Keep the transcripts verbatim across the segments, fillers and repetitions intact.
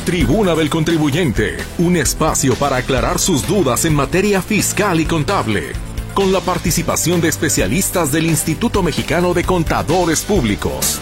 Tribuna del Contribuyente, un espacio para aclarar sus dudas en materia fiscal y contable, con la participación de especialistas del Instituto Mexicano de Contadores Públicos.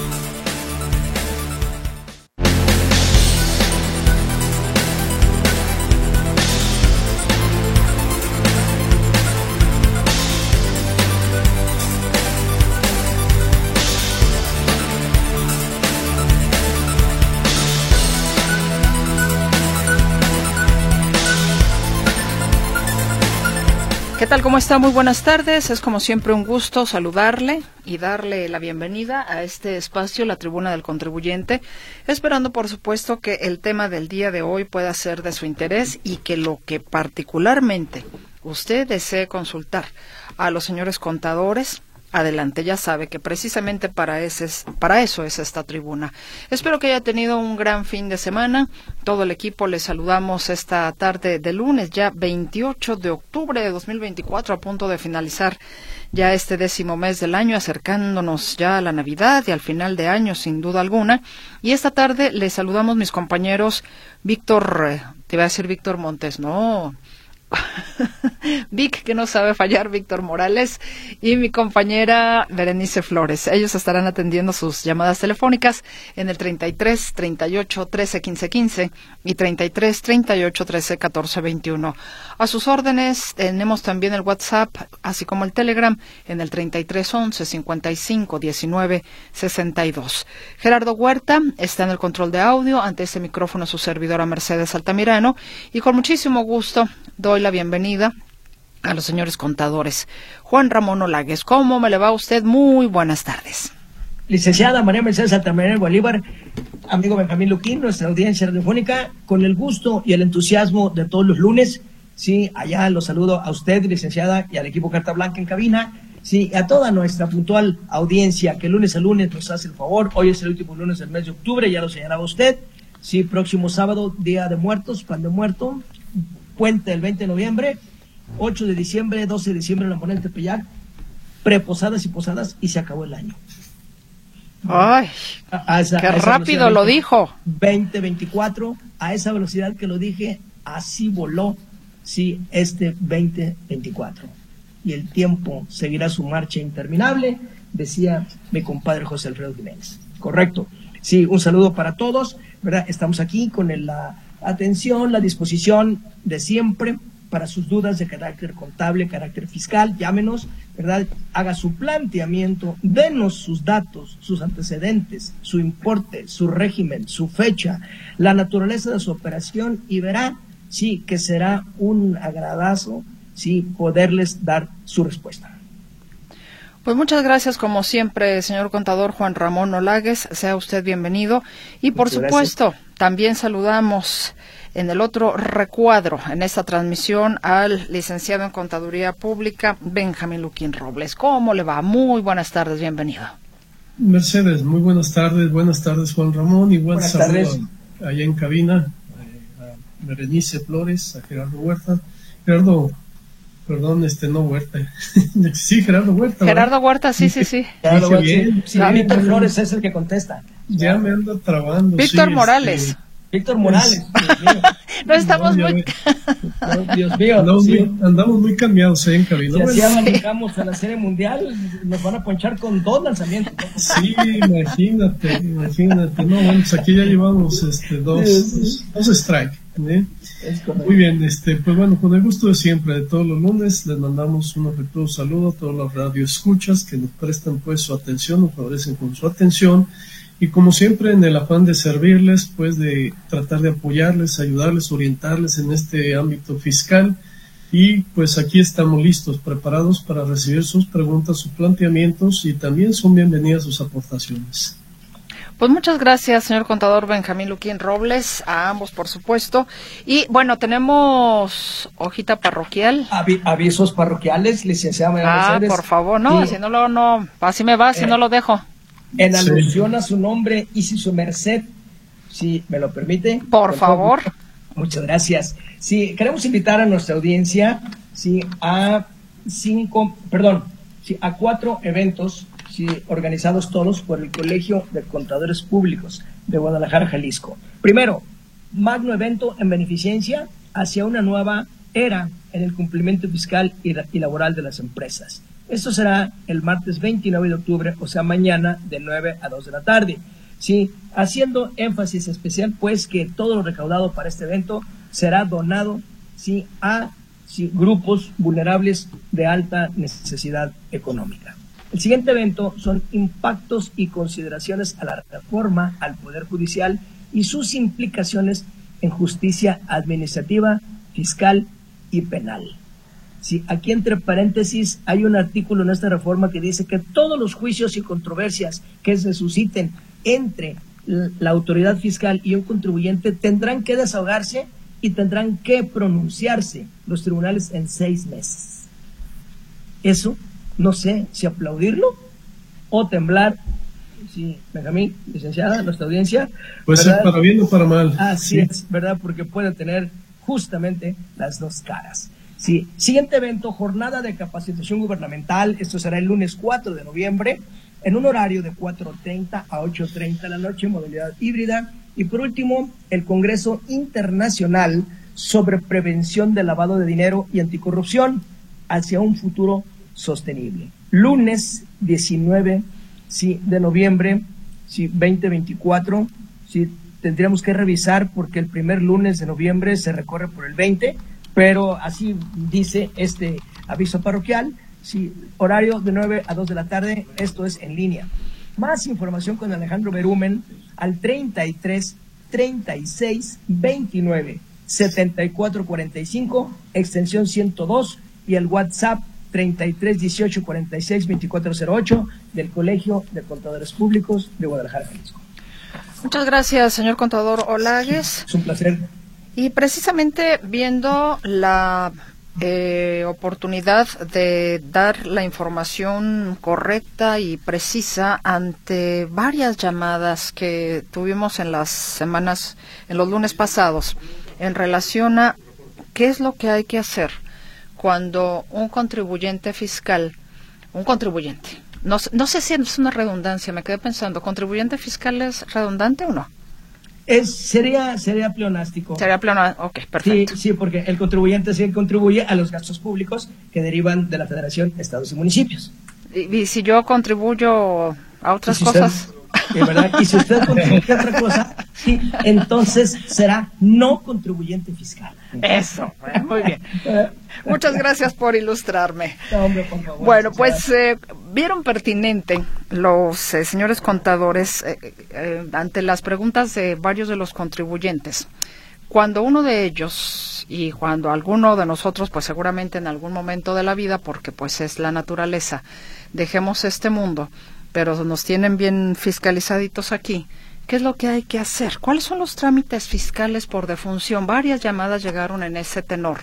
¿Qué tal? ¿Cómo está? Muy buenas tardes. Es como siempre un gusto saludarle y darle la bienvenida a este espacio, la Tribuna del Contribuyente, esperando por supuesto que el tema del día de hoy pueda ser de su interés y que lo que particularmente usted desee consultar a los señores contadores, adelante, ya sabe que precisamente para, ese, para eso es esta tribuna. Espero que haya tenido un gran fin de semana. Todo el equipo le saludamos esta tarde de lunes, ya veintiocho de octubre de dos mil veinticuatro, a punto de finalizar ya este décimo mes del año, acercándonos ya a la Navidad y al final de año, sin duda alguna. Y esta tarde le saludamos mis compañeros Víctor, te iba a decir Víctor Montes, no... Vic, que no sabe fallar, Víctor Morales, y mi compañera Berenice Flores. Ellos estarán atendiendo sus llamadas telefónicas en el treinta y tres, treinta y ocho, trece, quince, quince y treinta y tres, treinta y ocho, trece, catorce, veintiuno. A sus órdenes tenemos también el WhatsApp, así como el Telegram en el treinta y tres, once, cincuenta y cinco, diecinueve, sesenta y dos. Gerardo Huerta está en el control de audio, ante este micrófono su servidora Mercedes Altamirano, y con muchísimo gusto doy la bienvenida a los señores contadores. Juan Ramón Olagues, ¿cómo me le va a usted? Muy buenas tardes. Licenciada María Mercedes Altamirano Bolívar, amigo Benjamín Luquín, nuestra audiencia radiofónica, con el gusto y el entusiasmo de todos los lunes, sí, allá los saludo a usted, licenciada, y al equipo Carta Blanca en cabina, sí, a toda nuestra puntual audiencia que lunes a lunes nos hace el favor. Hoy es el último lunes del mes de octubre, ya lo señalaba usted, sí, próximo sábado, Día de Muertos, Pan de Muerto, puente el veinte de noviembre, ocho de diciembre, doce de diciembre en la Morena Tepeyac, preposadas y posadas, y se acabó el año. ¡Ay! A, a esa, qué a rápido lo dijo. veinte veinticuatro, a esa velocidad que lo dije, así voló, sí, este veinte veinticuatro. Y el tiempo seguirá su marcha interminable, decía mi compadre José Alfredo Jiménez. Correcto. Sí, un saludo para todos, ¿verdad? Estamos aquí con el, la atención, la disposición de siempre para sus dudas de carácter contable, carácter fiscal, llámenos, ¿verdad? Haga su planteamiento, denos sus datos, sus antecedentes, su importe, su régimen, su fecha, la naturaleza de su operación, y verá, sí, que será un agradazo, sí, poderles dar su respuesta. Pues muchas gracias, como siempre, señor contador Juan Ramón Olagues, sea usted bienvenido. Y por muchas supuesto, gracias. También saludamos en el otro recuadro, en esta transmisión, al licenciado en Contaduría Pública, Benjamín Luquín Robles. ¿Cómo le va? Muy buenas tardes, bienvenido. Mercedes, muy buenas tardes, buenas tardes Juan Ramón, igual buenas saludo tardes. allá en cabina, eh, a Berenice Flores, a Gerardo Huerta. Gerardo, perdón, este no Huerta, sí, Gerardo Huerta. Gerardo ¿verdad? Huerta, sí, sí, sí. Gerardo Huerta, bien, sí, sí, Víctor Flores es el que contesta. Ya me ando trabando. Víctor sí, Morales. Este, Víctor Morales, Dios mío. No estamos no, muy... No, Dios mío. Andamos, Sí. muy, andamos muy cambiados eh, en cabina. Si Bueno, así arrancamos a la Serie Mundial, nos van a ponchar con dos lanzamientos. sí, imagínate, imagínate. No, bueno, pues aquí ya llevamos este, dos, dos, dos strikes. ¿eh? Muy bien, este, pues bueno, con el gusto de siempre, de todos los lunes, les mandamos un afectuoso saludo a todos los radioescuchas que nos prestan pues su atención, nos favorecen con su atención. Y como siempre, en el afán de servirles, pues de tratar de apoyarles, ayudarles, orientarles en este ámbito fiscal. Y pues aquí estamos listos, preparados para recibir sus preguntas, sus planteamientos, y también son bienvenidas sus aportaciones. Pues muchas gracias, señor contador Benjamín Luquín Robles, a ambos, por supuesto. Y bueno, tenemos hojita parroquial. Avi- avisos parroquiales, licenciada María Ah, Mercedes. por favor, no, Sí. si no lo, no, así me va, si Eh, no lo dejo. En Sí. alusión a su nombre y si su merced, si me lo permite. Por favor. Muchas gracias. Sí, queremos invitar a nuestra audiencia, sí, a cinco, perdón, sí, a cuatro eventos, sí, organizados todos por el Colegio de Contadores Públicos de Guadalajara, Jalisco. Primero, magno evento en beneficencia hacia una nueva era en el cumplimiento fiscal y, y laboral de las empresas. Esto será el martes veintinueve de octubre, o sea, mañana, de nueve a dos de la tarde. Sí, haciendo énfasis especial, pues, que todo lo recaudado para este evento será donado, sí, a sí, grupos vulnerables de alta necesidad económica. El siguiente evento son impactos y consideraciones a la reforma al Poder Judicial y sus implicaciones en justicia administrativa, fiscal y penal. Sí, aquí entre paréntesis hay un artículo en esta reforma que dice que todos los juicios y controversias que se susciten entre la autoridad fiscal y un contribuyente tendrán que desahogarse y tendrán que pronunciarse los tribunales en seis meses. Eso, no sé si aplaudirlo o temblar. Sí, Benjamín, licenciada, nuestra audiencia. Puede ser para bien o para mal. Así sí. es, ¿verdad? Porque puede tener justamente las dos caras. Sí. Siguiente evento, jornada de capacitación gubernamental. Esto será el lunes cuatro de noviembre, en un horario de cuatro treinta a ocho treinta de la noche, modalidad híbrida. Y por último, el Congreso Internacional sobre Prevención del Lavado de Dinero y Anticorrupción hacia un futuro sostenible. Lunes diecinueve sí, de noviembre, sí, veinte veinticuatro. Sí, tendríamos que revisar porque el primer lunes de noviembre se recorre por el veinte, pero así dice este aviso parroquial. Sí, horario de nueve a dos de la tarde, esto es en línea. Más información con Alejandro Berumen al treinta y tres, treinta y seis, veintinueve, setenta y cuatro cuarenta y cinco, extensión ciento dos, y el WhatsApp treinta y tres, dieciocho, cuarenta y seis, veinticuatro cero ocho del Colegio de Contadores Públicos de Guadalajara, Jalisco. Muchas gracias, señor contador Olagues. Es un placer. Y precisamente viendo la eh, oportunidad de dar la información correcta y precisa ante varias llamadas que tuvimos en las semanas, en los lunes pasados, en relación a qué es lo que hay que hacer cuando un contribuyente fiscal, un contribuyente, no, no sé si es una redundancia, me quedé pensando, ¿contribuyente fiscal es redundante o no? Es, sería, sería pleonástico. Sería pleonástico, ok, perfecto. Sí, sí, porque el contribuyente sí contribuye a los gastos públicos que derivan de la Federación, Estados y Municipios. Y, y si yo contribuyo a otras si cosas... Usted, ¿verdad? Y si usted contribuye a otra cosa, sí, entonces será no contribuyente fiscal. Eso, muy bien. Muchas gracias por ilustrarme. No, hombre, por favor, bueno, pues eh, vieron pertinente los eh, señores contadores eh, eh, ante las preguntas de varios de los contribuyentes. Cuando uno de ellos y cuando alguno de nosotros, pues seguramente en algún momento de la vida, porque pues es la naturaleza, dejemos este mundo, pero nos tienen bien fiscalizaditos aquí. ¿Qué es lo que hay que hacer? ¿Cuáles son los trámites fiscales por defunción? Varias llamadas llegaron en ese tenor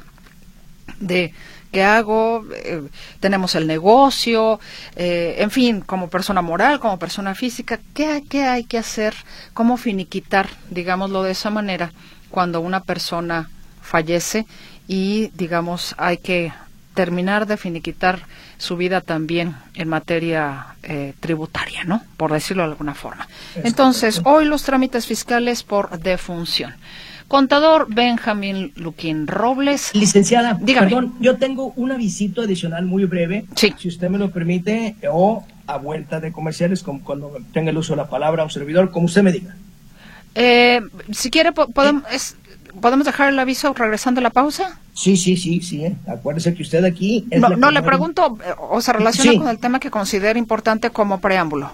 de qué hago, eh, tenemos el negocio, eh, en fin, como persona moral, como persona física, ¿qué, qué hay que hacer? ¿Cómo finiquitar, digámoslo de esa manera, cuando una persona fallece y, digamos, hay que terminar de finiquitar su vida también en materia eh, tributaria, ¿no? Por decirlo de alguna forma. Entonces, hoy los trámites fiscales por defunción. Contador Benjamín Luquín Robles. Licenciada, dígame. Perdón, yo tengo un avisito adicional muy breve, sí. Si usted me lo permite, o a vuelta de comerciales, como cuando tenga el uso de la palabra a un servidor, como usted me diga. Eh, si quiere, po podemos... ¿Eh? Es ¿Podemos dejar el aviso regresando a la pausa? Sí, sí, sí, sí. ¿eh? Acuérdese que usted aquí... Es no, la no primera... le pregunto, o se relaciona sí. con el tema que considera importante como preámbulo.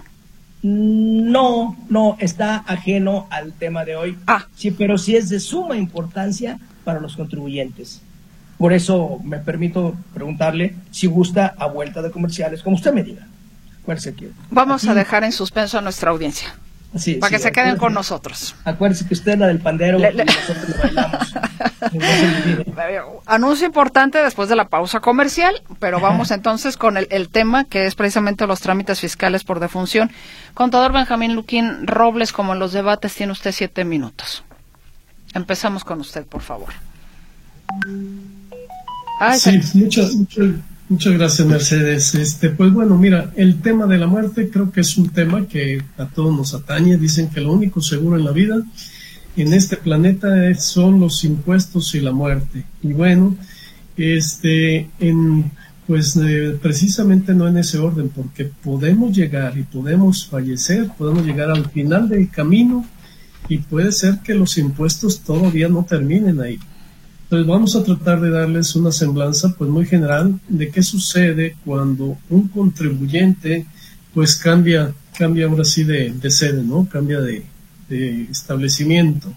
No, no, está ajeno al tema de hoy. Ah. Sí, pero sí es de suma importancia para los contribuyentes. Por eso me permito preguntarle si gusta a vuelta de comerciales, como usted me diga. Acuérdese que... Vamos aquí... a dejar en suspenso a nuestra audiencia. Sí, para sí, que se queden con nosotros. Acuérdense que usted es la del pandero le, y le... nosotros le bailamos. Anuncio importante después de la pausa comercial, pero vamos entonces con el, el tema que es precisamente los trámites fiscales por defunción. Contador Benjamín Luquín Robles, como en los debates, tiene usted siete minutos. Empezamos con usted, por favor. Ay, sí, muchas, muchas, muchas gracias, Mercedes. Este, pues bueno, mira, el tema de la muerte creo que es un tema que a todos nos atañe. Dicen que lo único seguro en la vida en este planeta es, son los impuestos y la muerte. Y bueno, este, en, pues eh, precisamente no en ese orden, porque podemos llegar y podemos fallecer, podemos llegar al final del camino y puede ser que los impuestos todavía no terminen ahí. Entonces vamos a tratar de darles una semblanza pues muy general de qué sucede cuando un contribuyente pues cambia, cambia ahora sí de, de sede, ¿no? Cambia de, de establecimiento.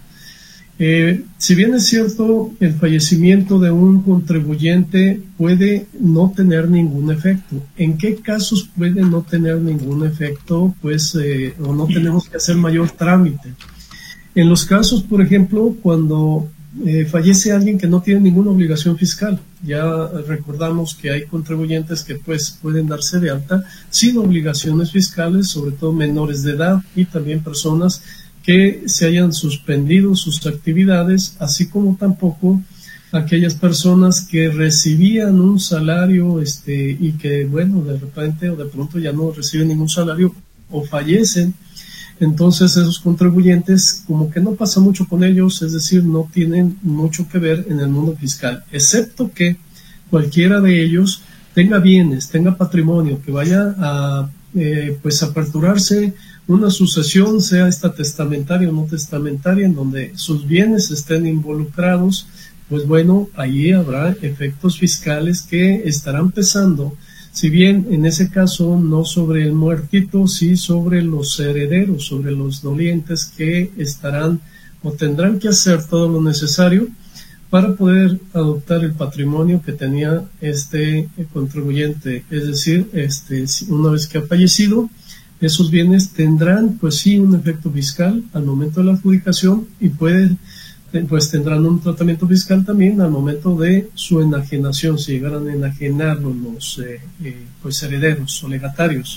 Eh, si bien es cierto, el fallecimiento de un contribuyente puede no tener ningún efecto. ¿En qué casos puede no tener ningún efecto? Pues eh, o no tenemos que hacer mayor trámite. En los casos, por ejemplo, cuando Eh, fallece alguien que no tiene ninguna obligación fiscal. Ya recordamos que hay contribuyentes que pues pueden darse de alta sin obligaciones fiscales, sobre todo menores de edad y también personas que se hayan suspendido sus actividades, así como tampoco aquellas personas que recibían un salario este y que bueno, de repente o de pronto ya no reciben ningún salario o fallecen. Entonces esos contribuyentes como que no pasa mucho con ellos, es decir, no tienen mucho que ver en el mundo fiscal, excepto que cualquiera de ellos tenga bienes, tenga patrimonio, que vaya a eh, pues aperturarse una sucesión, sea esta testamentaria o no testamentaria, en donde sus bienes estén involucrados, pues bueno, ahí habrá efectos fiscales que estarán pesando. Si bien en ese caso no sobre el muertito, sí sobre los herederos, sobre los dolientes que estarán o tendrán que hacer todo lo necesario para poder adoptar el patrimonio que tenía este contribuyente. Es decir, este, una vez que ha fallecido, esos bienes tendrán pues sí un efecto fiscal al momento de la adjudicación y pueden pues tendrán un tratamiento fiscal también al momento de su enajenación, si llegaran a enajenarlo los eh, eh, pues herederos o legatarios.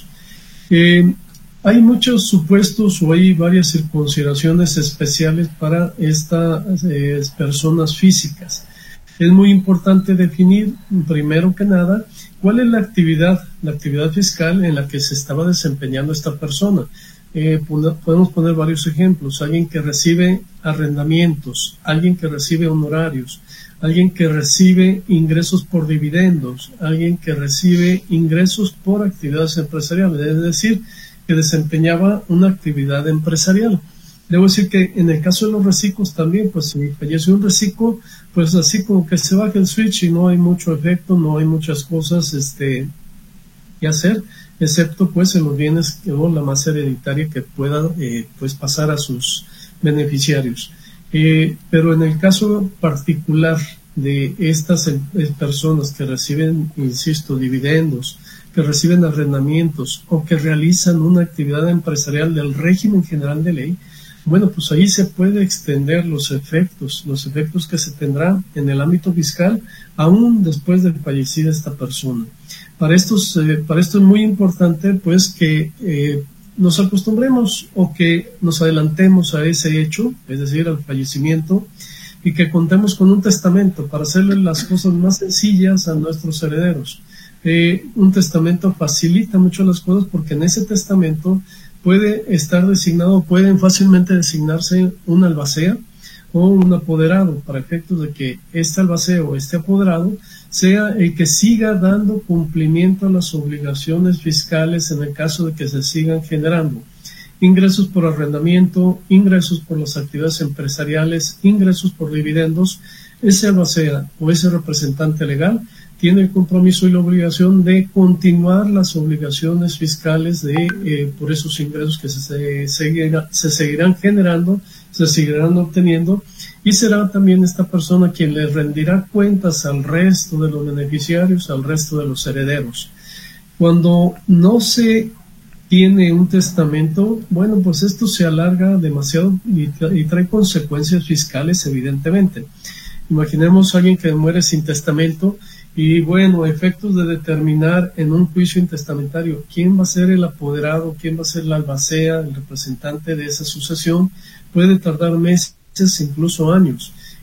Eh, hay muchos supuestos o hay varias consideraciones especiales para estas eh, personas físicas. Es muy importante definir, primero que nada, cuál es la actividad, la actividad fiscal en la que se estaba desempeñando esta persona. Eh, podemos poner varios ejemplos. Alguien que recibe arrendamientos, alguien que recibe honorarios, alguien que recibe ingresos por dividendos, alguien que recibe ingresos por actividades empresariales, es decir, que desempeñaba una actividad empresarial. Debo decir que en el caso de los reciclos también, pues si fallece un reciclo, pues así como que se baja el switch y no hay mucho efecto, no hay muchas cosas este, que hacer, excepto pues en los bienes o la masa hereditaria que pueda eh, pues pasar a sus beneficiarios. Eh, pero en el caso particular de estas eh, personas que reciben, insisto, dividendos, que reciben arrendamientos o que realizan una actividad empresarial del régimen general de ley, bueno, pues ahí se puede extender los efectos, los efectos que se tendrán en el ámbito fiscal aún después de fallecida esta persona. Para, estos, eh, para esto es muy importante pues que eh, nos acostumbremos o que nos adelantemos a ese hecho, es decir, al fallecimiento, y que contemos con un testamento para hacerle las cosas más sencillas a nuestros herederos. Eh, un testamento facilita mucho las cosas porque en ese testamento puede estar designado, pueden fácilmente designarse un albacea o un apoderado para efectos de que este albacea o este apoderado sea el que siga dando cumplimiento a las obligaciones fiscales en el caso de que se sigan generando ingresos por arrendamiento, ingresos por las actividades empresariales, ingresos por dividendos. Ese albacea o ese representante legal tiene el compromiso y la obligación de continuar las obligaciones fiscales de eh, por esos ingresos que se, se, seguirá, se seguirán generando, se seguirán obteniendo, y será también esta persona quien le rendirá cuentas al resto de los beneficiarios, al resto de los herederos. Cuando no se tiene un testamento, bueno, pues esto se alarga demasiado y, tra- y trae consecuencias fiscales, evidentemente. Imaginemos a alguien que muere sin testamento y, bueno, efectos de determinar en un juicio intestamentario quién va a ser el apoderado, quién va a ser la albacea, el representante de esa sucesión, puede tardar meses, incluso años.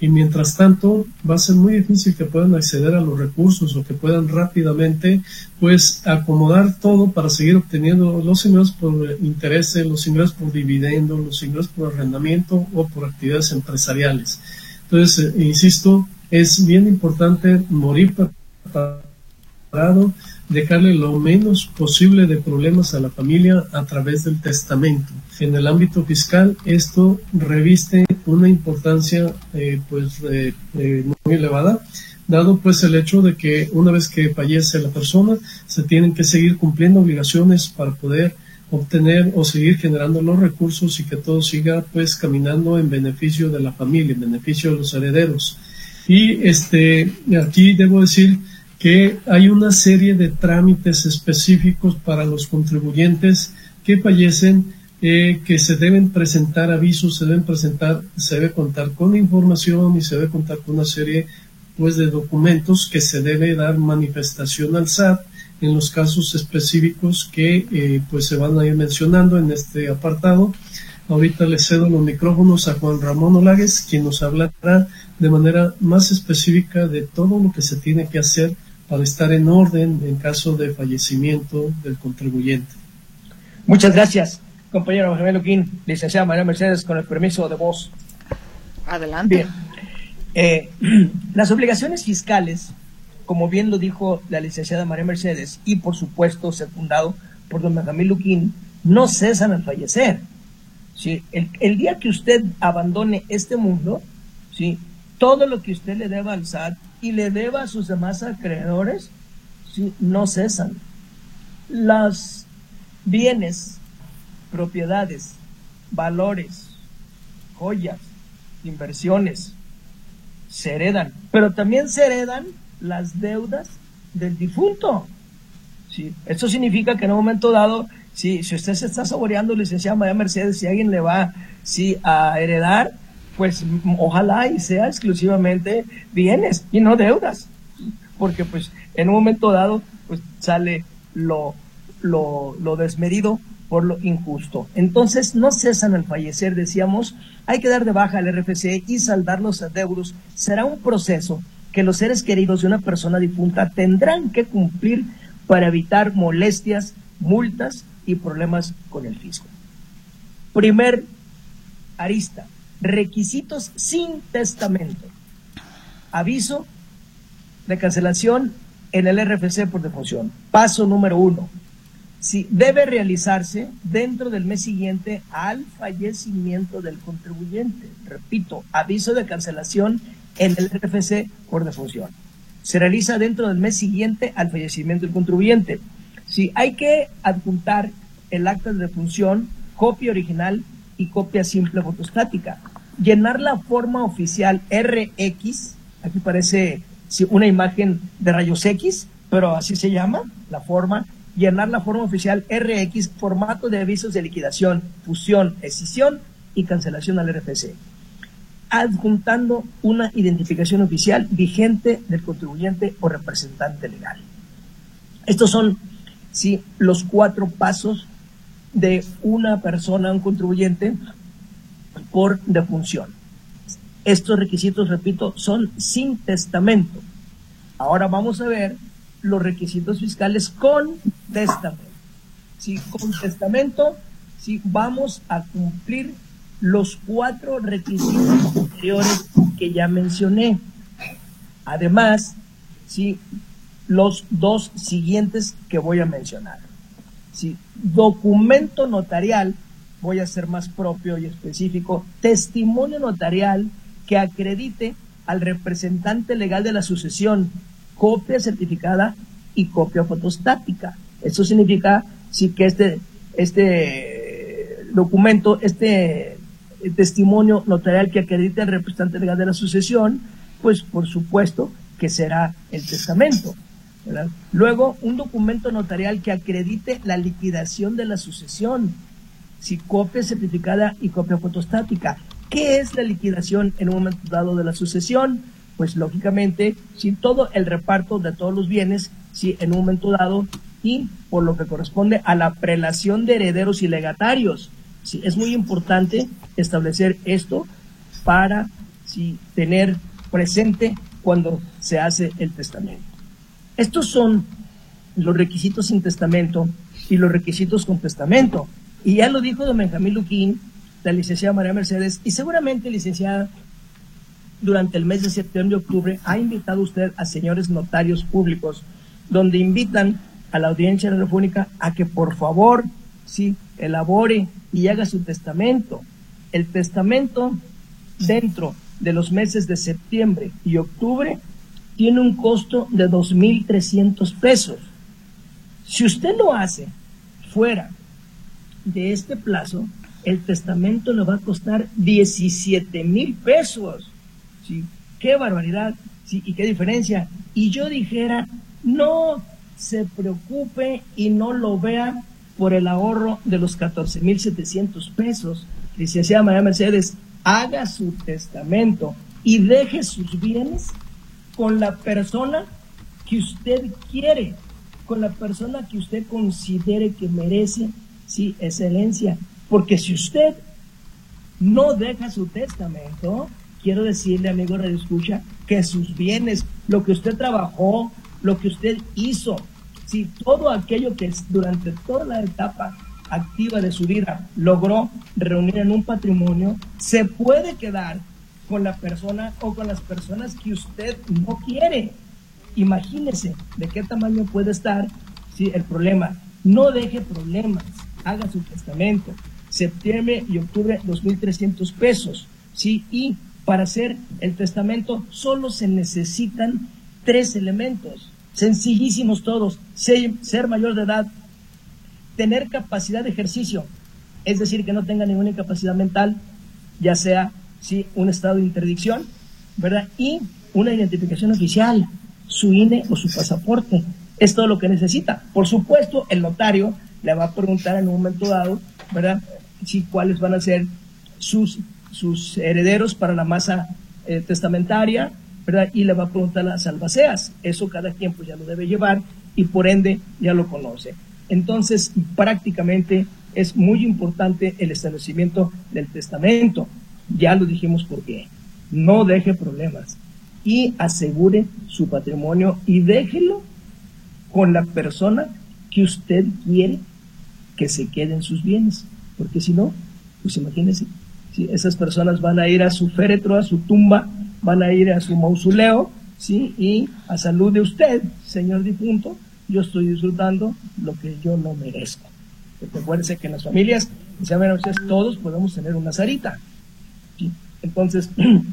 y mientras tanto va a ser muy difícil que puedan acceder a los recursos o que puedan rápidamente pues acomodar todo para seguir obteniendo los ingresos por intereses, los ingresos por dividendos, los ingresos por arrendamiento o por actividades empresariales. Entonces, eh, insisto, es bien importante morir preparado, dejarle lo menos posible de problemas a la familia a través del testamento. En el ámbito fiscal, esto reviste una importancia eh, pues eh, eh, muy elevada, dado pues el hecho de que una vez que fallece la persona, se tienen que seguir cumpliendo obligaciones para poder obtener o seguir generando los recursos y que todo siga pues caminando en beneficio de la familia, en beneficio de los herederos. Y este aquí debo decir que hay una serie de trámites específicos para los contribuyentes que fallecen, eh, que se deben presentar avisos, se deben presentar, se debe contar con información y se debe contar con una serie pues de documentos que se debe dar manifestación al S A T en los casos específicos que eh, pues se van a ir mencionando en este apartado. Ahorita le cedo los micrófonos a Juan Ramón Olagues, quien nos hablará de manera más específica de todo lo que se tiene que hacer para estar en orden en caso de fallecimiento del contribuyente. Muchas gracias, compañero Benjamín Luquín. Licenciada María Mercedes, con el permiso de voz. Adelante. Bien. Eh, las obligaciones fiscales, como bien lo dijo la licenciada María Mercedes, y por supuesto secundado por don Benjamín Luquín, no cesan al fallecer. ¿Sí? El, el día que usted abandone este mundo, ¿sí?, todo lo que usted le deba al S A T y le deba a sus demás acreedores, ¿sí?, no cesan. Los bienes, propiedades, valores, joyas, inversiones, se heredan, pero también se heredan las deudas del difunto. ¿Sí? Esto significa que en un momento dado, si, si usted se está saboreando, licenciada María Mercedes, si alguien le va sí, a heredar, pues ojalá y sea exclusivamente bienes y no deudas, porque pues en un momento dado pues sale lo, lo, lo desmedido por lo injusto. Entonces no cesan al fallecer, decíamos, hay que dar de baja al R F C y saldar los adeudos. Será un proceso que los seres queridos de una persona difunta tendrán que cumplir para evitar molestias, multas y problemas con el fisco. Primer arista: requisitos sin testamento. Aviso de cancelación en el R F C por defunción. Paso número uno. Si debe realizarse dentro del mes siguiente al fallecimiento del contribuyente. Repito, aviso de cancelación en el R F C por defunción. Se realiza dentro del mes siguiente al fallecimiento del contribuyente. Si hay que adjuntar el acta de defunción, copia original y copia simple fotostática. Llenar la forma oficial R X, aquí parece sí, una imagen de rayos X, pero así se llama la forma. Llenar la forma oficial R X, formato de avisos de liquidación, fusión, escisión y cancelación al R F C. Adjuntando una identificación oficial vigente del contribuyente o representante legal. Estos son sí, los cuatro pasos de una persona, un contribuyente, por defunción. Estos requisitos, repito, son sin testamento. Ahora vamos a ver los requisitos fiscales con testamento. Sí, con testamento, sí, vamos a cumplir los cuatro requisitos anteriores que ya mencioné. Además, sí, los dos siguientes que voy a mencionar. Sí, documento notarial, voy a ser más propio y específico, testimonio notarial que acredite al representante legal de la sucesión, copia certificada y copia fotostática. Esto significa sí, que este, este documento, este testimonio notarial que acredite al representante legal de la sucesión, pues por supuesto que será el testamento, ¿verdad? Luego, un documento notarial que acredite la liquidación de la sucesión, si copia certificada y copia fotostática. ¿Qué es la liquidación en un momento dado de la sucesión? Pues lógicamente, si todo el reparto de todos los bienes, si en un momento dado, y por lo que corresponde a la prelación de herederos y legatarios. Sí, es muy importante establecer esto para sí, tener presente cuando se hace el testamento. Estos son los requisitos sin testamento y los requisitos con testamento. Y ya lo dijo don Benjamín Luquín, la licenciada María Mercedes, y seguramente, licenciada, durante el mes de septiembre y octubre ha invitado usted a señores notarios públicos, donde invitan a la audiencia radiofónica a que por favor, sí, elabore y haga su testamento. El testamento dentro de los meses de septiembre y octubre tiene un costo de dos mil trescientos pesos. Si usted lo hace fuera de este plazo, el testamento le va a costar diecisiete mil pesos. ¿Sí? ¡Qué barbaridad! ¿Sí? ¿Y qué diferencia? Y yo dijera, no se preocupe y no lo vea por el ahorro de los catorce mil setecientos pesos. Licenciada María Mercedes, haga su testamento y deje sus bienes con la persona que usted quiere, con la persona que usted considere que merece, sí, esa herencia. Porque si usted no deja su testamento, quiero decirle, amigo Radio Escucha, que sus bienes, lo que usted trabajó, lo que usted hizo, si todo aquello que durante toda la etapa activa de su vida logró reunir en un patrimonio, se puede quedar con la persona o con las personas que usted no quiere. Imagínese de qué tamaño puede estar, ¿sí?, el problema. No deje problemas, haga su testamento. Septiembre y octubre, dos mil trescientos pesos, ¿sí? Y para hacer el testamento solo se necesitan tres elementos, sencillísimos todos: ser, ser mayor de edad, tener capacidad de ejercicio, es decir, que no tenga ninguna incapacidad mental, ya sea, sí, un estado de interdicción, ¿verdad? Y una identificación oficial, su I N E o su pasaporte, es todo lo que necesita. Por supuesto, el notario le va a preguntar en un momento dado, ¿verdad?, sí, cuáles van a ser sus, sus herederos para la masa eh, testamentaria, ¿verdad? Y le va a preguntar las albaceas. Eso cada quien pues ya lo debe llevar y por ende ya lo conoce. Entonces, prácticamente es muy importante el establecimiento del testamento. Ya lo dijimos por qué. No deje problemas y asegure su patrimonio y déjelo con la persona que usted quiere que se queden sus bienes. Porque si no, pues imagínense, si esas personas van a ir a su féretro, a su tumba, van a ir a su mausoleo, ¿sí? Y a salud de usted, señor difunto, yo estoy disfrutando lo que yo no merezco. Porque acuérdense que en las familias, ustedes, todos podemos tener una zarita, ¿sí? Entonces,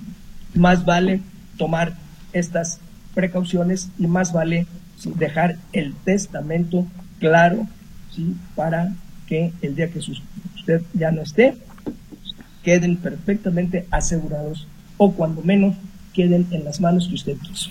más vale tomar estas precauciones y más vale, ¿sí?, dejar el testamento claro, ¿sí?, para que el día que sus, usted ya no esté, queden perfectamente asegurados o cuando menos queden en las manos que usted quiso.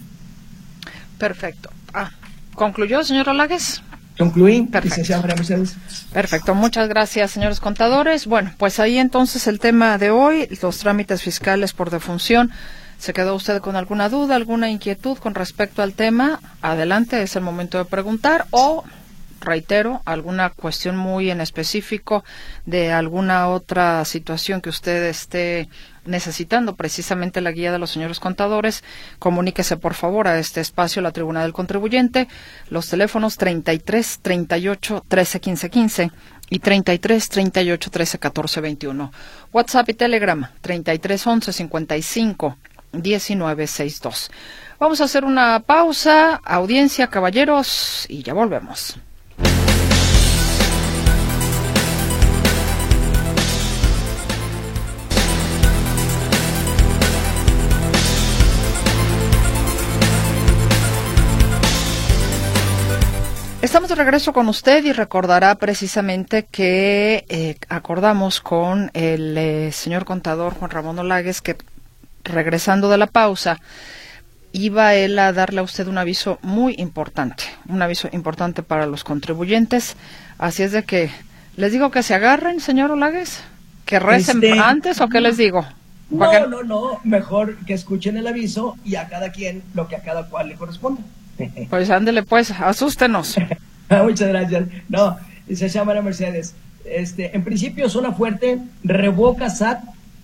Perfecto. Ah, ¿concluyó, señor Olagues? Concluí, perfecto. María Mercedes. Perfecto, muchas gracias, señores contadores. Bueno, pues ahí entonces el tema de hoy, los trámites fiscales por defunción. ¿Se quedó usted con alguna duda, alguna inquietud con respecto al tema? Adelante, es el momento de preguntar o... reitero, alguna cuestión muy en específico de alguna otra situación que usted esté necesitando, precisamente la guía de los señores contadores, comuníquese por favor a este espacio, la Tribuna del Contribuyente, los teléfonos treinta y tres, treinta y ocho, trece, quince, quince y treinta y tres, treinta y ocho, trece, catorce, veintiuno. WhatsApp y Telegram treinta y tres, once, cincuenta y cinco, diecinueve, sesenta y dos. Vamos a hacer una pausa, audiencia, caballeros, y ya volvemos. Estamos de regreso con usted y recordará precisamente que eh, acordamos con el eh, señor contador Juan Ramón Olagues que regresando de la pausa iba él a darle a usted un aviso muy importante, un aviso importante para los contribuyentes. Así es de que les digo que se agarren, señor Olagues, que recen este... antes o qué les digo. No, que... no, no, mejor que escuchen el aviso y a cada quien lo que a cada cual le corresponde. Pues ándele pues, asústenos. Muchas gracias. No, se llama María Mercedes. Este, en principio, zona fuerte, revoca S A T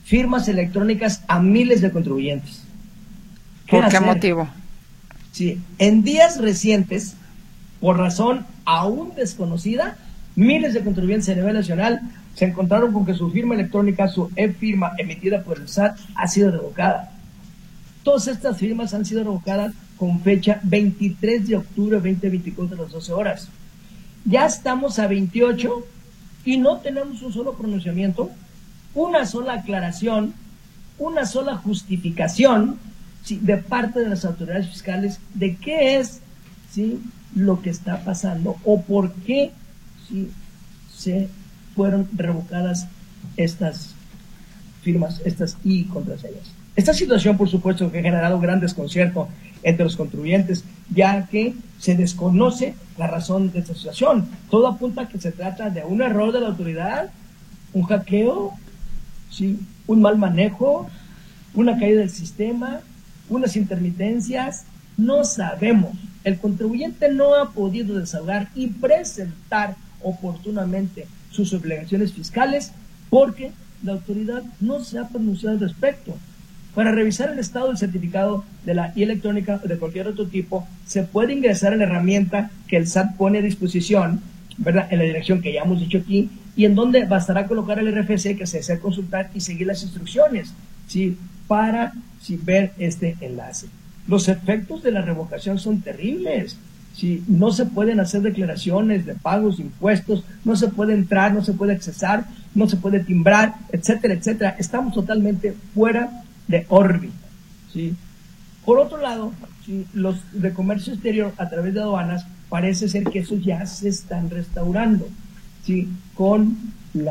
firmas electrónicas a miles de contribuyentes. ¿Qué ¿Por hacer? qué motivo? Sí, en días recientes, por razón aún desconocida, miles de contribuyentes a nivel nacional se encontraron con que su firma electrónica, su e-firma emitida por el S A T, ha sido revocada. Todas estas firmas han sido revocadas con fecha veintitrés de octubre de veinte veinticuatro a las doce horas. Ya estamos a veintiocho y no tenemos un solo pronunciamiento, una sola aclaración, una sola justificación, ¿sí?, de parte de las autoridades fiscales de qué es, ¿sí?, lo que está pasando o por qué, ¿sí?, se fueron revocadas estas firmas, estas y contraseñas. Esta situación, por supuesto, que ha generado gran desconcierto entre los contribuyentes, ya que se desconoce la razón de esta situación. Todo apunta a que se trata de un error de la autoridad, un hackeo, ¿sí?, un mal manejo, una caída del sistema, unas intermitencias. No sabemos. El contribuyente no ha podido desahogar y presentar oportunamente sus obligaciones fiscales porque la autoridad no se ha pronunciado al respecto. Para revisar el estado del certificado de la I electrónica o de cualquier otro tipo, se puede ingresar en la herramienta que el S A T pone a disposición, ¿verdad?, en la dirección que ya hemos dicho aquí, y en donde bastará colocar el R F C que se desea consultar y seguir las instrucciones, ¿sí?, para ¿sí?, ver este enlace. Los efectos de la revocación son terribles. ¿Sí? No se pueden hacer declaraciones de pagos, impuestos, no se puede entrar, no se puede accesar, no se puede timbrar, etcétera, etcétera. Estamos totalmente fuera de órbita. ¿Sí? Por otro lado, ¿sí?, los de comercio exterior a través de aduanas parece ser que esos ya se están restaurando, ¿sí?, con la,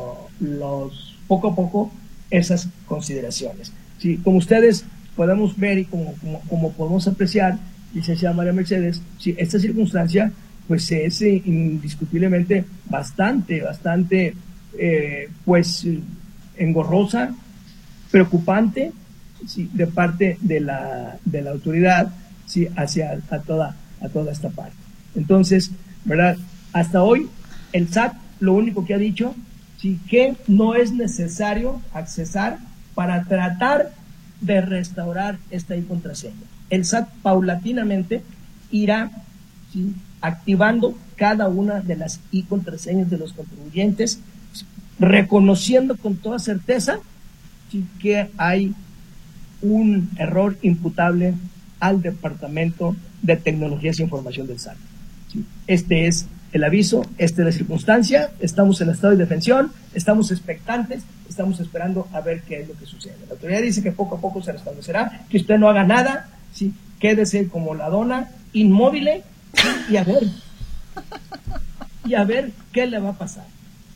los poco a poco esas consideraciones. ¿Sí? Como ustedes podemos ver y como, como, como podemos apreciar, licenciada María Mercedes, sí, esta circunstancia pues es eh, indiscutiblemente bastante, bastante eh, pues engorrosa, preocupante, sí, de parte de la, de la autoridad, sí, hacia a toda, a toda esta parte. Entonces, ¿verdad?, hasta hoy el S A T lo único que ha dicho, sí, que no es necesario accesar para tratar de restaurar esta contraseña. El S A T paulatinamente irá, ¿sí?, activando cada una de las I contraseñas de los contribuyentes, reconociendo con toda certeza, ¿sí?, que hay un error imputable al Departamento de Tecnologías e Información del S A T. ¿Sí? Este es el aviso, esta es la circunstancia, estamos en estado de defensión, estamos expectantes, estamos esperando a ver qué es lo que sucede. La autoridad dice que poco a poco se restablecerá, que usted no haga nada, ¿sí?, quédese como la dona, inmóvil, y a ver, y a ver qué le va a pasar.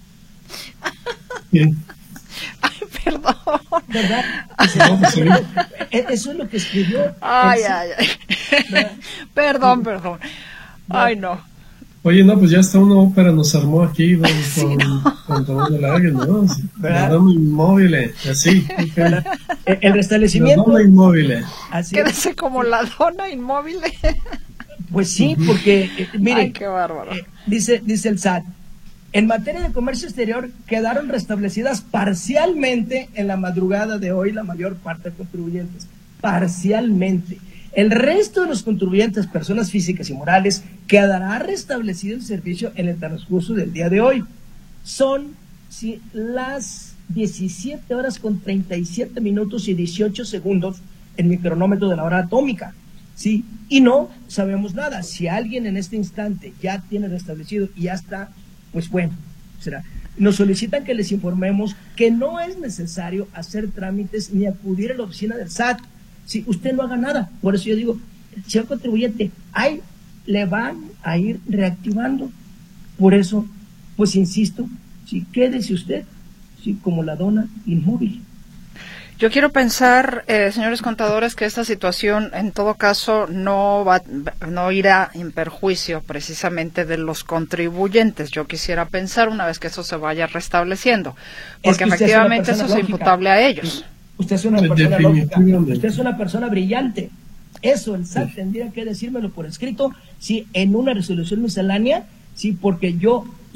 Bien. Ay, perdón. ¿Verdad? Eso es lo que escribió. Ay, ay, ay. Perdón, perdón. Ay, no. Oye, no, pues ya hasta una ópera nos armó aquí con, sí, con, no. con Tomás de Largue, ¿no? La dona inmóvil, así. Okay. El, el restablecimiento. La dona inmóvil. Así Quédese es. Como la dona inmóvil. Pues sí, porque, eh, mire, ay, qué bárbaro. Eh, dice, dice el S A T, en materia de comercio exterior quedaron restablecidas parcialmente en la madrugada de hoy la mayor parte de contribuyentes. Parcialmente. El resto de los contribuyentes, personas físicas y morales, quedará restablecido el servicio en el transcurso del día de hoy. Son sí, las diecisiete horas con treinta y siete minutos y dieciocho segundos en mi cronómetro de la hora atómica. ¿Sí? Y no sabemos nada. Si alguien en este instante ya tiene restablecido y ya está, pues bueno, será. Nos solicitan que les informemos que no es necesario hacer trámites ni acudir a la oficina del S A T. Si usted no haga nada, por eso yo digo, señor contribuyente, ahí le van a ir reactivando. Por eso, pues insisto, si quédese usted, sí, como la dona inmóvil. Yo quiero pensar, eh, señores contadores, que esta situación, en todo caso, no va, no irá en perjuicio precisamente de los contribuyentes. Yo quisiera pensar una vez que eso se vaya restableciendo, porque es efectivamente eso lógica. Es imputable a ellos. Usted es una persona lógica, usted es una persona brillante. Eso el S A T tendría que decírmelo por escrito, sí, en una resolución miscelánea, sí, porque yo